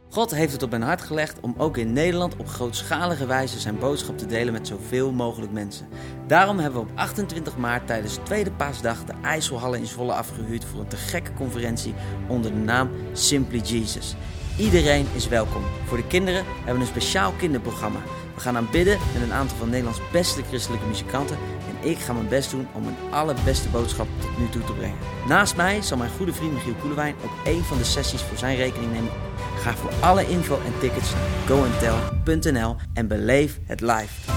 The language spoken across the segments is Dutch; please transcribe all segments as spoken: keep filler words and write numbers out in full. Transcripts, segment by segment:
God heeft het op mijn hart gelegd om ook in Nederland op grootschalige wijze zijn boodschap te delen met zoveel mogelijk mensen. Daarom hebben we op achtentwintig maart tijdens de tweede paasdag de IJsselhallen in Zwolle afgehuurd voor een te gekke conferentie onder de naam Simply Jesus. Iedereen is welkom. Voor de kinderen hebben we een speciaal kinderprogramma. We gaan aanbidden met een aantal van Nederlands beste christelijke muzikanten. En ik ga mijn best doen om een allerbeste boodschap tot nu toe te brengen. Naast mij zal mijn goede vriend Michiel Koelewijn ook één van de sessies voor zijn rekening nemen. Ga voor alle info en tickets naar go and tell punt n l en beleef het live.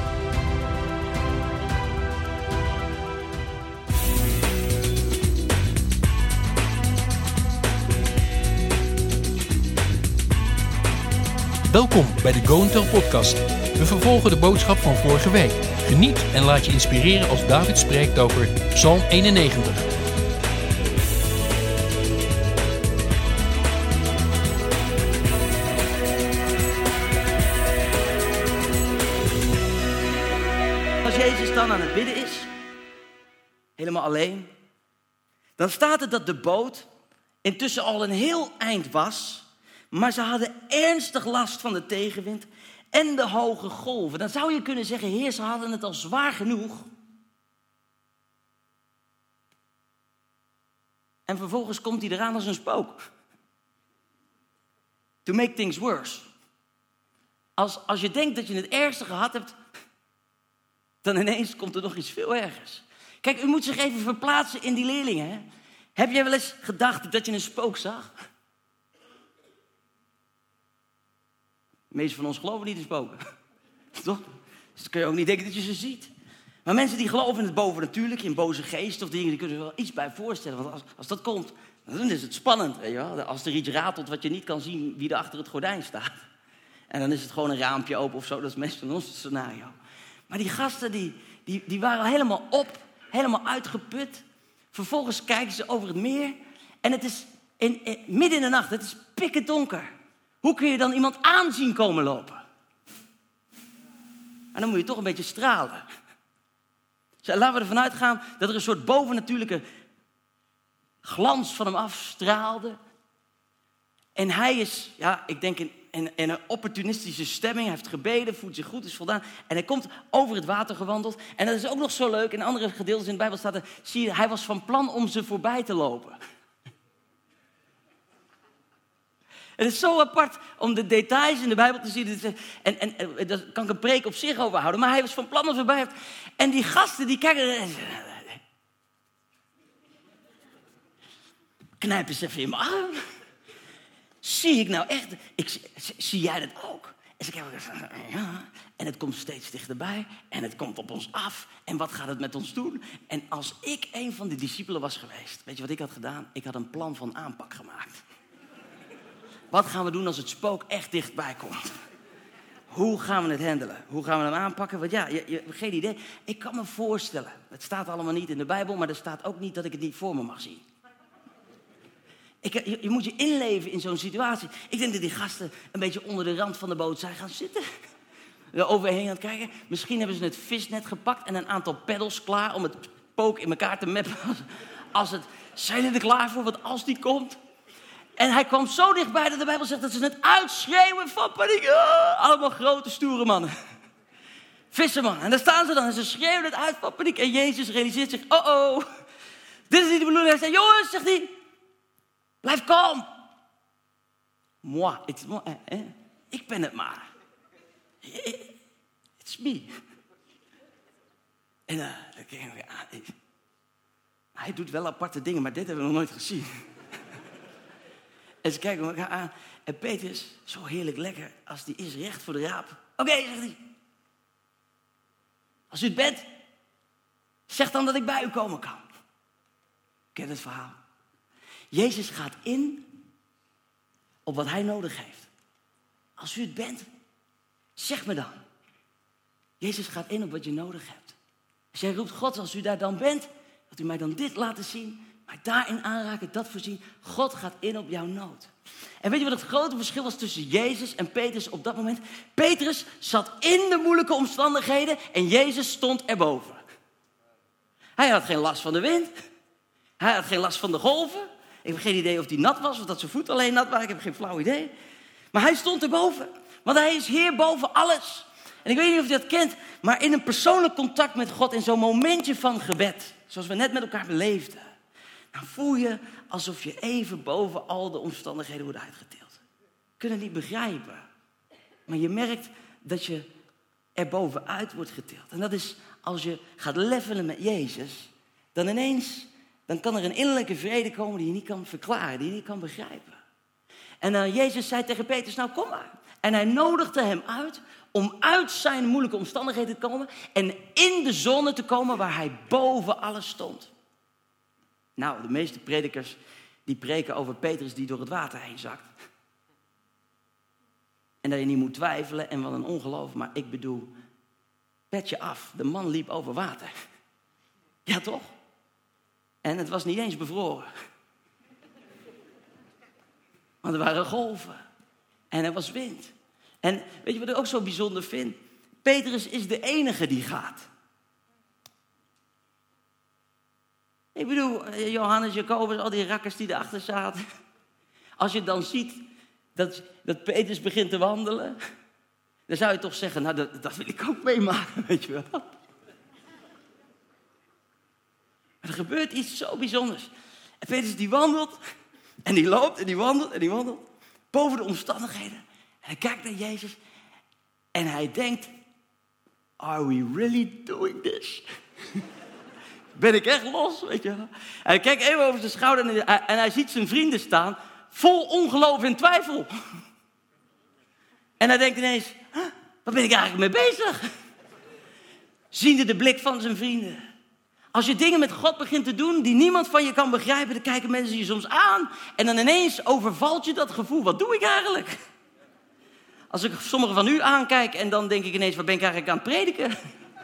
Welkom bij de Go and Tell podcast. We vervolgen de boodschap van vorige week. Geniet en laat je inspireren als David spreekt over Psalm eenennegentig. Als Jezus dan aan het bidden is, helemaal alleen, dan staat er dat de boot intussen al een heel eind was. Maar ze hadden ernstig last van de tegenwind en de hoge golven. Dan zou je kunnen zeggen, heer, ze hadden het al zwaar genoeg. En vervolgens komt hij eraan als een spook. To make things worse. Als, als je denkt dat je het ergste gehad hebt, dan ineens komt er nog iets veel ergers. Kijk, u moet zich even verplaatsen in die leerlingen. Hè? Heb jij wel eens gedacht dat je een spook zag? De meesten van ons geloven niet in spoken. Toch? Dus dan kun je ook niet denken dat je ze ziet. Maar mensen die geloven in het bovennatuurlijke, in boze geesten of dingen, die kunnen er wel iets bij voorstellen. Want als, als dat komt, dan is het spannend. Weet je wel? Als er iets ratelt wat je niet kan zien wie er achter het gordijn staat. En dan is het gewoon een raampje open of zo. Dat is meestal ons scenario. Maar die gasten die, die, die waren helemaal op, helemaal uitgeput. Vervolgens kijken ze over het meer. En het is in, in, midden in de nacht, het is pikken donker. Hoe kun je dan iemand aanzien komen lopen? En dan moet je toch een beetje stralen. Dus laten we ervan uitgaan dat er een soort bovennatuurlijke glans van hem afstraalde. En hij is, ja, ik denk in, in, in een opportunistische stemming. Hij heeft gebeden, voelt zich goed, is voldaan. En hij komt over het water gewandeld. En dat is ook nog zo leuk. In andere gedeelten in de Bijbel staat er, zie je, hij was van plan om ze voorbij te lopen. Het is zo apart om de details in de Bijbel te zien. En, en, en daar kan ik een preek op zich over houden. Maar hij was van plan om voorbij. En die gasten die kijken. Knijp eens even in mijn arm. Zie ik nou echt. Ik, zie jij dat ook? En ze kijken. Ja. En het komt steeds dichterbij. En het komt op ons af. En wat gaat het met ons doen? En als ik een van de discipelen was geweest. Weet je wat ik had gedaan? Ik had een plan van aanpak gemaakt. Wat gaan we doen als het spook echt dichtbij komt? Hoe gaan we het handelen? Hoe gaan we hem aanpakken? Want ja, je, je hebt geen idee. Ik kan me voorstellen. Het staat allemaal niet in de Bijbel, maar er staat ook niet dat ik het niet voor me mag zien. Ik, je, je moet je inleven in zo'n situatie. Ik denk dat die gasten een beetje onder de rand van de boot zijn gaan zitten. Er overheen aan het kijken. Misschien hebben ze het visnet gepakt en een aantal peddels klaar om het spook in elkaar te meppen. Als het, zijn jullie er klaar voor? Want als die komt. En hij kwam zo dichtbij dat de Bijbel zegt dat ze het uitschreeuwen van paniek. Oh, allemaal grote, stoere mannen. Visserman. En daar staan ze dan en ze schreeuwen het uit van paniek. En Jezus realiseert zich, oh oh, dit is niet de bedoeling. Hij zegt, jongens, zegt hij, blijf kalm. Moi, it's moi, eh, eh. Ik ben het maar. It's me. En uh, dan kijk ik aan. Hij doet wel aparte dingen, maar dit hebben we nog nooit gezien. En ze kijken elkaar aan. En Petrus, zo heerlijk lekker, als die is recht voor de raap. Oké, okay, zegt hij. Als u het bent, zeg dan dat ik bij u komen kan. Ken het verhaal. Jezus gaat in op wat hij nodig heeft. Als u het bent, zeg me dan. Jezus gaat in op wat je nodig hebt. Als jij roept, God, als u daar dan bent, wilt u mij dan dit laten zien? Maar daarin aanraken, dat voorzien. God gaat in op jouw nood. En weet je wat het grote verschil was tussen Jezus en Petrus op dat moment? Petrus zat in de moeilijke omstandigheden en Jezus stond erboven. Hij had geen last van de wind. Hij had geen last van de golven. Ik heb geen idee of hij nat was of dat zijn voeten alleen nat waren. Ik heb geen flauw idee. Maar hij stond erboven. Want hij is Heer boven alles. En ik weet niet of je dat kent, maar in een persoonlijk contact met God, in zo'n momentje van gebed, zoals we net met elkaar beleefden, dan voel je alsof je even boven al de omstandigheden wordt uitgetild. Je kunt het niet begrijpen. Maar je merkt dat je er bovenuit wordt getild. En dat is als je gaat levelen met Jezus, dan ineens, dan kan er een innerlijke vrede komen die je niet kan verklaren, die je niet kan begrijpen. En dan Jezus zei tegen Petrus, nou kom maar. En hij nodigde hem uit om uit zijn moeilijke omstandigheden te komen en in de zone te komen waar hij boven alles stond. Nou, de meeste predikers die preken over Petrus die door het water heen zakt. En dat je niet moet twijfelen en wat een ongeloof, maar ik bedoel, petje af, de man liep over water. Ja toch? En het was niet eens bevroren. Want er waren golven. En er was wind. En weet je wat ik ook zo bijzonder vind? Petrus is de enige die gaat. Ik bedoel, Johannes, Jacobus, al die rakkers die erachter zaten. Als je dan ziet dat, dat Petrus begint te wandelen, dan zou je toch zeggen, nou dat, dat wil ik ook meemaken, weet je wel. Maar er gebeurt iets zo bijzonders. En Petrus die wandelt, en die loopt, en die wandelt, en die wandelt, boven de omstandigheden. En hij kijkt naar Jezus, en hij denkt, are we really doing this? Ben ik echt los, weet je wel. En hij kijkt even over zijn schouder en hij, en hij ziet zijn vrienden staan, vol ongeloof en twijfel. En hij denkt ineens, huh, waar ben ik eigenlijk mee bezig? Ziende de blik van zijn vrienden. Als je dingen met God begint te doen die niemand van je kan begrijpen, dan kijken mensen je soms aan. En dan ineens overvalt je dat gevoel. Wat doe ik eigenlijk? Als ik sommigen van u aankijk en dan denk ik ineens, wat ben ik eigenlijk aan het prediken?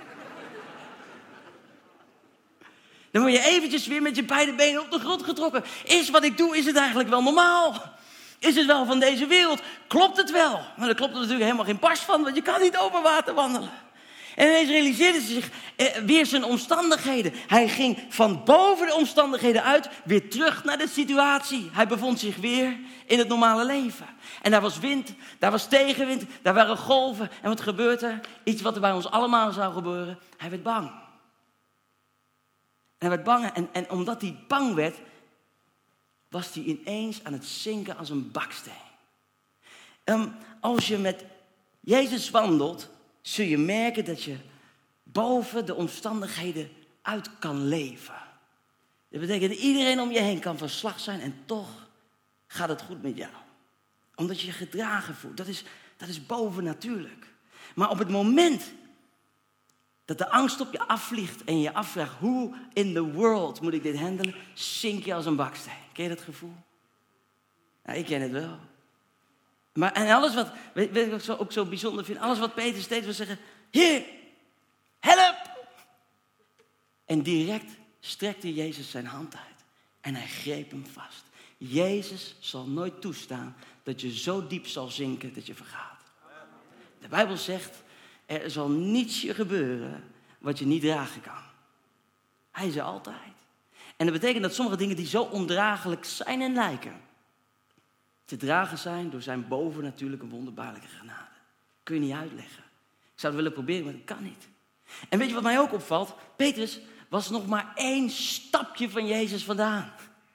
Dan word je eventjes weer met je beide benen op de grond getrokken. Is wat ik doe, is het eigenlijk wel normaal? Is het wel van deze wereld? Klopt het wel? Maar daar klopt er natuurlijk helemaal geen barst van, want je kan niet over water wandelen. En ineens realiseerde zich eh, weer zijn omstandigheden. Hij ging van boven de omstandigheden uit weer terug naar de situatie. Hij bevond zich weer in het normale leven. En daar was wind, daar was tegenwind, daar waren golven. En wat gebeurt er? Iets wat er bij ons allemaal zou gebeuren. Hij werd bang. En hij werd bang en, en omdat hij bang werd, was hij ineens aan het zinken als een baksteen. Um, als je met Jezus wandelt, zul je merken dat je boven de omstandigheden uit kan leven. Dat betekent dat iedereen om je heen kan van slag zijn en toch gaat het goed met jou. Omdat je je gedragen voelt. Dat is, dat is bovennatuurlijk. Maar op het moment dat de angst op je afvliegt en je afvraagt, hoe in the world moet ik dit handelen, zink je als een baksteen. Ken je dat gevoel? Ja, ik ken het wel. Maar en alles wat, weet je wat ik ook zo bijzonder vind? Alles wat Peter steeds wil zeggen, Heer, help! En direct strekte Jezus zijn hand uit en hij greep hem vast. Jezus zal nooit toestaan dat je zo diep zal zinken dat je vergaat. De Bijbel zegt, er zal niets je gebeuren wat je niet dragen kan. Hij is er altijd. En dat betekent dat sommige dingen die zo ondraaglijk zijn en lijken, te dragen zijn door zijn bovennatuurlijke wonderbaarlijke genade. Kun je niet uitleggen. Ik zou het willen proberen, maar dat kan niet. En weet je wat mij ook opvalt? Petrus was nog maar één stapje van Jezus vandaan.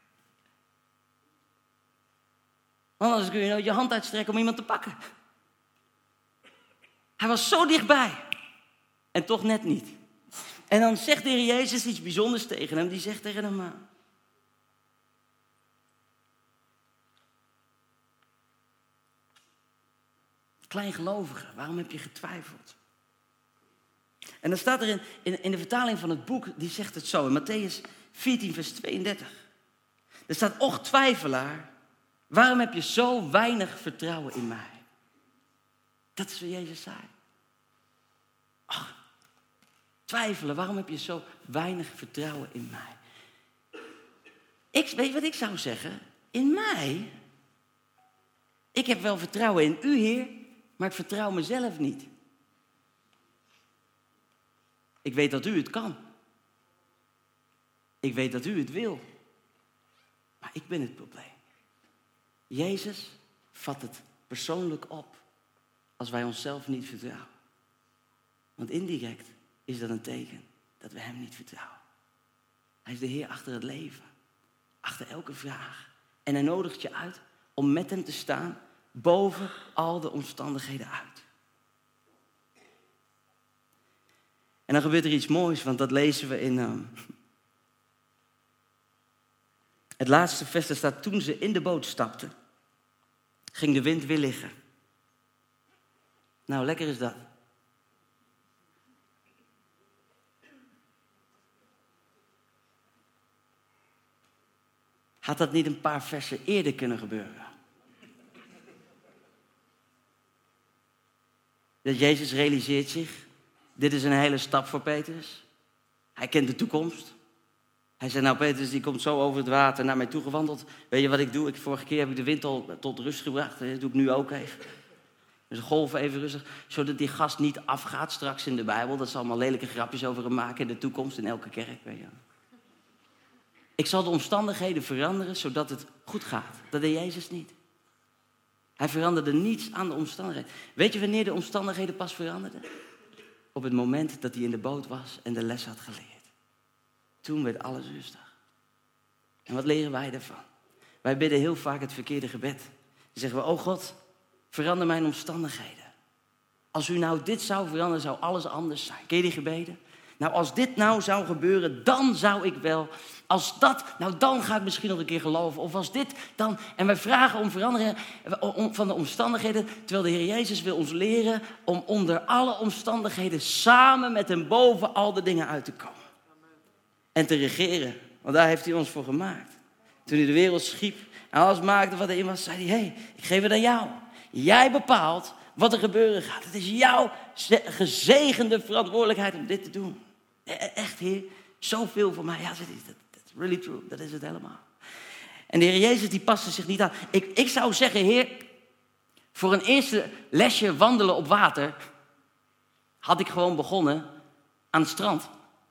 Want anders kun je nooit je hand uitstrekken om iemand te pakken. Hij was zo dichtbij. En toch net niet. En dan zegt de Heer Jezus iets bijzonders tegen hem. Die zegt tegen hem, kleingelovige, waarom heb je getwijfeld? En dan staat er in, in, in de vertaling van het boek, die zegt het zo, in Mattheüs veertien, vers tweeëndertig. Er staat, och twijfelaar, waarom heb je zo weinig vertrouwen in mij? Dat is wat Jezus zei. Ach, twijfelen, waarom heb je zo weinig vertrouwen in mij? Ik, weet je wat ik zou zeggen? In mij? Ik heb wel vertrouwen in u, Heer, maar ik vertrouw mezelf niet. Ik weet dat u het kan. Ik weet dat u het wil. Maar ik ben het probleem. Jezus vat het persoonlijk op als wij onszelf niet vertrouwen. Want indirect is dat een teken dat we hem niet vertrouwen. Hij is de Heer achter het leven. Achter elke vraag. En hij nodigt je uit om met hem te staan boven al de omstandigheden uit. En dan gebeurt er iets moois, want dat lezen we in um, het laatste vers. Daar staat, toen ze in de boot stapten, ging de wind weer liggen. Nou, lekker is dat. Had dat niet een paar versen eerder kunnen gebeuren? Dat Jezus realiseert zich, dit is een hele stap voor Petrus. Hij kent de toekomst. Hij zei, nou Petrus, die komt zo over het water naar mij toe gewandeld. Weet je wat ik doe? Ik, vorige keer heb ik de wind al tot rust gebracht. Dat doe ik nu ook even. Dus golven even rustig. Zodat die gast niet afgaat straks in de Bijbel. Dat ze allemaal lelijke grapjes over hem maken in de toekomst in elke kerk. Weet je. Ik zal de omstandigheden veranderen zodat het goed gaat. Dat deed Jezus niet. Hij veranderde niets aan de omstandigheden. Weet je wanneer de omstandigheden pas veranderden? Op het moment dat hij in de boot was en de les had geleerd. Toen werd alles rustig. En wat leren wij daarvan? Wij bidden heel vaak het verkeerde gebed. Dan zeggen we, oh God, verander mijn omstandigheden. Als u nou dit zou veranderen, zou alles anders zijn. Ken je die gebeden? Nou, als dit nou zou gebeuren, dan zou ik wel. Als dat, nou dan ga ik misschien nog een keer geloven. Of als dit, dan. En wij vragen om verandering van de omstandigheden. Terwijl de Heer Jezus wil ons leren om onder alle omstandigheden samen met hem boven al de dingen uit te komen. En te regeren. Want daar heeft hij ons voor gemaakt. Toen hij de wereld schiep en alles maakte wat erin was, zei hij, hé, hey, ik geef het aan jou. Jij bepaalt wat er gebeuren gaat. Het is jouw gezegende verantwoordelijkheid om dit te doen. Echt, Heer, zoveel voor mij. Ja, dat is dat. That's really true. Dat is het helemaal. En de Heer Jezus, die paste zich niet aan. Ik, ik zou zeggen, Heer, voor een eerste lesje wandelen op water had ik gewoon begonnen aan het strand.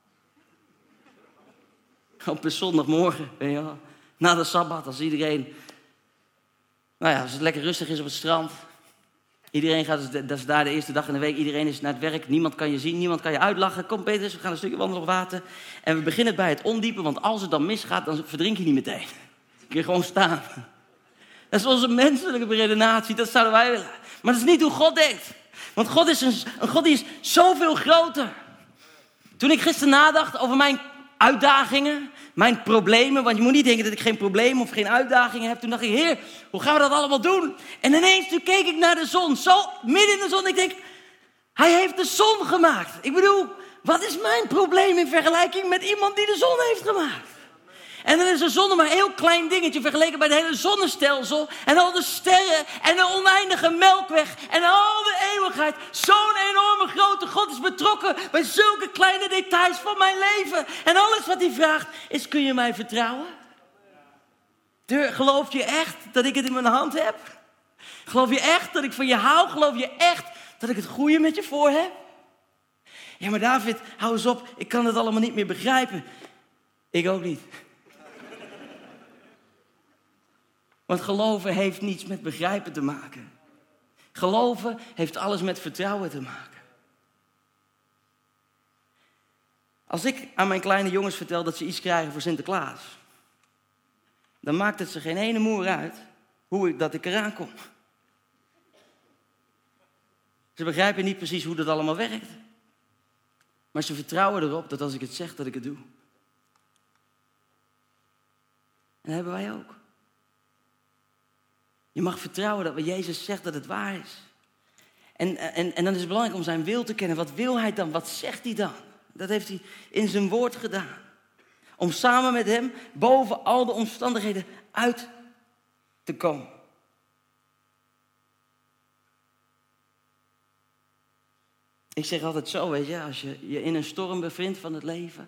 Op een zondagmorgen, weet je wel. Na de Sabbat, als iedereen, nou ja, als het lekker rustig is op het strand. Iedereen gaat, dat is daar de eerste dag in de week, iedereen is naar het werk. Niemand kan je zien, niemand kan je uitlachen. Kom Petrus, we gaan een stukje wandelen op water. En we beginnen bij het ondiepe, want als het dan misgaat, dan verdrink je niet meteen. Dan kun je gewoon staan. Dat is onze menselijke redenatie, dat zouden wij willen. Maar dat is niet hoe God denkt. Want God is een, een God die is zoveel groter. Toen ik gisteren nadacht over mijn uitdagingen, mijn problemen, want je moet niet denken dat ik geen problemen of geen uitdagingen heb. Toen dacht ik, Heer, hoe gaan we dat allemaal doen? En ineens toen keek ik naar de zon, zo midden in de zon. Ik denk, hij heeft de zon gemaakt. Ik bedoel, wat is mijn probleem in vergelijking met iemand die de zon heeft gemaakt? En dan is de zon maar een heel klein dingetje vergeleken bij het hele zonnestelsel. En al de sterren en de oneindige melkweg en al de eeuwigheid. Zo'n enorme grote God is betrokken bij zulke kleine details van mijn leven. En alles wat hij vraagt is, kun je mij vertrouwen? Geloof je echt dat ik het in mijn hand heb? Geloof je echt dat ik van je hou? Geloof je echt dat ik het goede met je voor heb? Ja, maar David, hou eens op. Ik kan het allemaal niet meer begrijpen. Ik ook niet. Want geloven heeft niets met begrijpen te maken. Geloven heeft alles met vertrouwen te maken. Als ik aan mijn kleine jongens vertel dat ze iets krijgen voor Sinterklaas, dan maakt het ze geen ene moer uit hoe ik, dat ik eraan kom. Ze begrijpen niet precies hoe dat allemaal werkt. Maar ze vertrouwen erop dat als ik het zeg, dat ik het doe. En dat hebben wij ook. Je mag vertrouwen dat wat Jezus zegt, dat het waar is. En, en, en dan is het belangrijk om zijn wil te kennen. Wat wil hij dan? Wat zegt hij dan? Dat heeft hij in zijn woord gedaan. Om samen met hem boven al de omstandigheden uit te komen. Ik zeg altijd zo, weet je, als je je in een storm bevindt van het leven,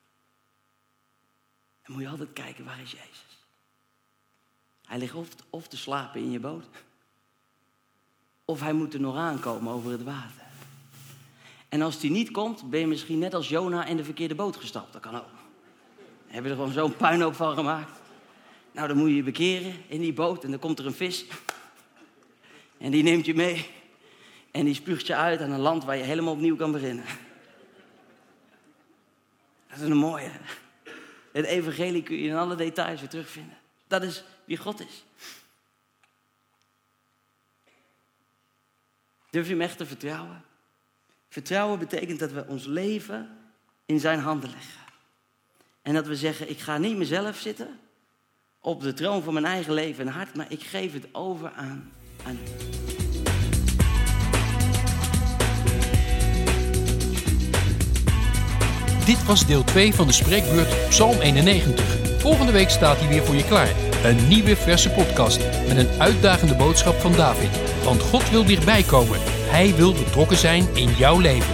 dan moet je altijd kijken, waar is Jezus? Hij ligt of, of te slapen in je boot, of hij moet er nog aankomen over het water. En als die niet komt, ben je misschien net als Jona in de verkeerde boot gestapt. Dat kan ook. Dan heb je er gewoon zo'n puinhoop van gemaakt. Nou, dan moet je je bekeren in die boot en dan komt er een vis. En die neemt je mee. En die spuugt je uit aan een land waar je helemaal opnieuw kan beginnen. Dat is een mooie. Het evangelie kun je in alle details weer terugvinden. Dat is wie God is. Durf je hem echt te vertrouwen? Vertrouwen betekent dat we ons leven in zijn handen leggen. En dat we zeggen, ik ga niet mezelf zitten op de troon van mijn eigen leven en hart, maar ik geef het over aan, aan u. Dit was deel twee van de spreekbeurt Psalm eenennegentig. Volgende week staat hij weer voor je klaar. Een nieuwe verse podcast met een uitdagende boodschap van David. Want God wil dichtbij komen. Hij wil betrokken zijn in jouw leven.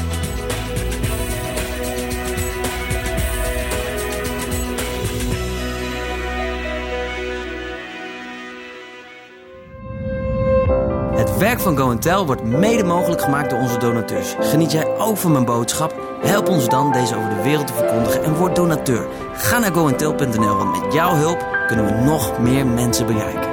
Het werk van Go and Tell wordt mede mogelijk gemaakt door onze donateurs. Geniet jij ook van mijn boodschap? Help ons dan deze over de wereld te verkondigen en word donateur. Ga naar go and tell punt n l, want met jouw hulp kunnen we nog meer mensen bereiken.